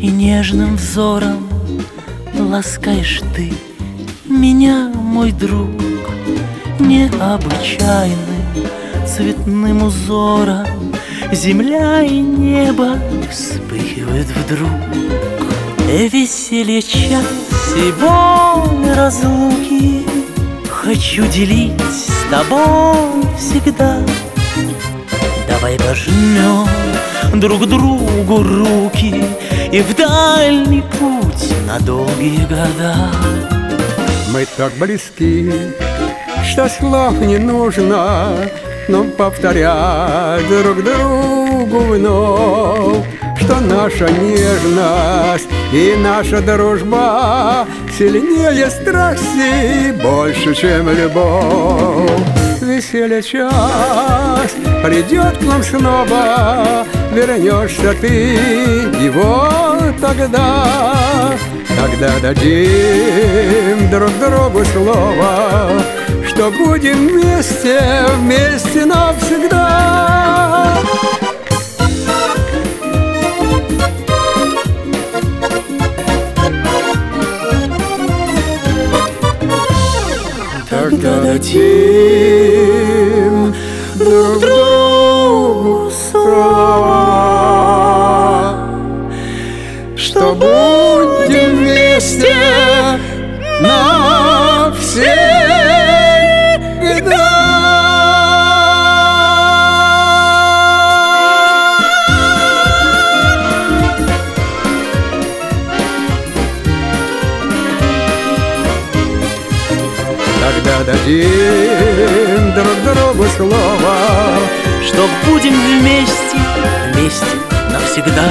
И нежным взором ласкаешь ты меня, мой друг, необычайным цветным узором. Земля и небо вспыхивают вдруг. Веселье час и боль разлуки хочу делить с тобой всегда. Давай пожмем друг другу руки и в дальний путь на долгие года. Мы так близки, что слов не нужно, но повторять друг другу вновь, что наша нежность и наша дружба сильнее страсти, больше, чем любовь. Веселье час придет к нам снова, вернешься ты, и вот тогда дадим друг другу слово, что будем вместе, вместе навсегда. Тогда дадим друг другу слова, что будем вместе навсегда. Тогда дадим друг другу слово, что будем вместе, вместе навсегда.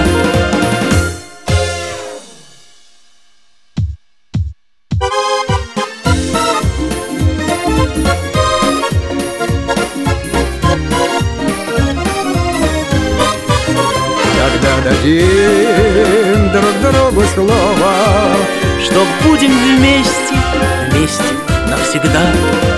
Тогда дадим друг другу слово, что будем вместе, вместе навсегда.